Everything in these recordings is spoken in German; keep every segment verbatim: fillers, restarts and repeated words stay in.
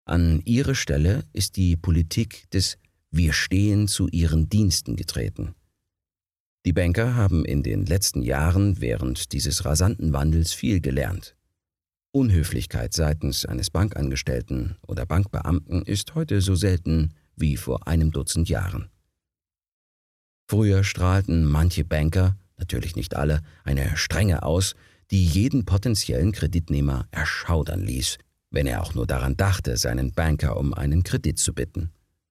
An ihre Stelle ist die Politik des Wir stehen zu ihren Diensten getreten. Die Banker haben in den letzten Jahren während dieses rasanten Wandels viel gelernt. Unhöflichkeit seitens eines Bankangestellten oder Bankbeamten ist heute so selten wie vor einem Dutzend Jahren. Früher strahlten manche Banker, natürlich nicht alle, eine Strenge aus, die jeden potenziellen Kreditnehmer erschaudern ließ, wenn er auch nur daran dachte, seinen Banker um einen Kredit zu bitten.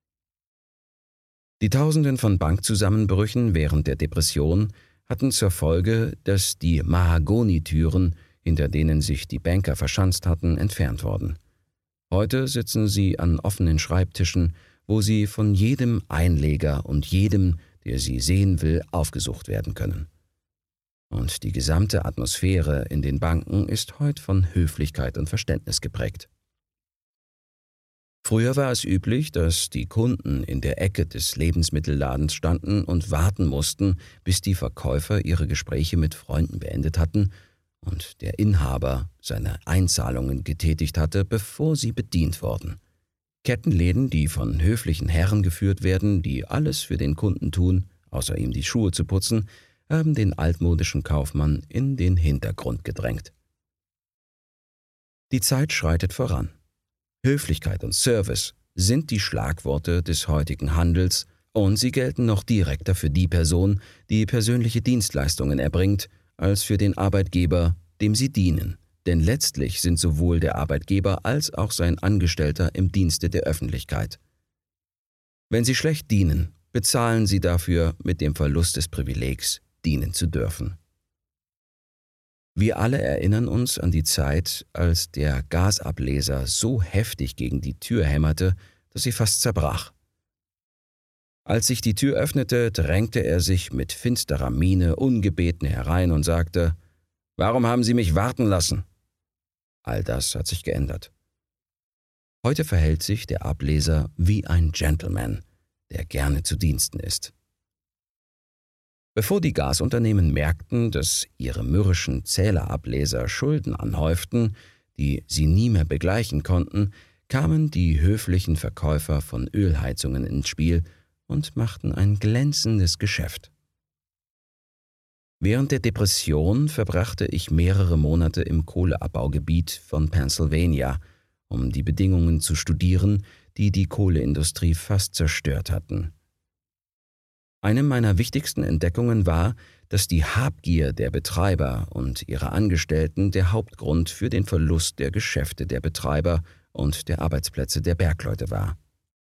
Die Tausenden von Bankzusammenbrüchen während der Depression hatten zur Folge, dass die Mahagonitüren, hinter denen sich die Banker verschanzt hatten, entfernt wurden. Heute sitzen sie an offenen Schreibtischen, wo sie von jedem Einleger und jedem, der sie sehen will, aufgesucht werden können. Und die gesamte Atmosphäre in den Banken ist heute von Höflichkeit und Verständnis geprägt. Früher war es üblich, dass die Kunden in der Ecke des Lebensmittelladens standen und warten mussten, bis die Verkäufer ihre Gespräche mit Freunden beendet hatten und der Inhaber seine Einzahlungen getätigt hatte, bevor sie bedient wurden. Kettenläden, die von höflichen Herren geführt werden, die alles für den Kunden tun, außer ihm die Schuhe zu putzen, haben den altmodischen Kaufmann in den Hintergrund gedrängt. Die Zeit schreitet voran. Höflichkeit und Service sind die Schlagworte des heutigen Handels und sie gelten noch direkter für die Person, die persönliche Dienstleistungen erbringt, als für den Arbeitgeber, dem sie dienen. Denn letztlich sind sowohl der Arbeitgeber als auch sein Angestellter im Dienste der Öffentlichkeit. Wenn sie schlecht dienen, bezahlen sie dafür mit dem Verlust des Privilegs, dienen zu dürfen. Wir alle erinnern uns an die Zeit, als der Gasableser so heftig gegen die Tür hämmerte, dass sie fast zerbrach. Als sich die Tür öffnete, drängte er sich mit finsterer Miene ungebeten herein und sagte: »Warum haben Sie mich warten lassen?« All das hat sich geändert. Heute verhält sich der Ableser wie ein Gentleman, der gerne zu Diensten ist. Bevor die Gasunternehmen merkten, dass ihre mürrischen Zählerableser Schulden anhäuften, die sie nie mehr begleichen konnten, kamen die höflichen Verkäufer von Ölheizungen ins Spiel und machten ein glänzendes Geschäft. Während der Depression verbrachte ich mehrere Monate im Kohleabbaugebiet von Pennsylvania, um die Bedingungen zu studieren, die die Kohleindustrie fast zerstört hatten. Eine meiner wichtigsten Entdeckungen war, dass die Habgier der Betreiber und ihrer Angestellten der Hauptgrund für den Verlust der Geschäfte der Betreiber und der Arbeitsplätze der Bergleute war.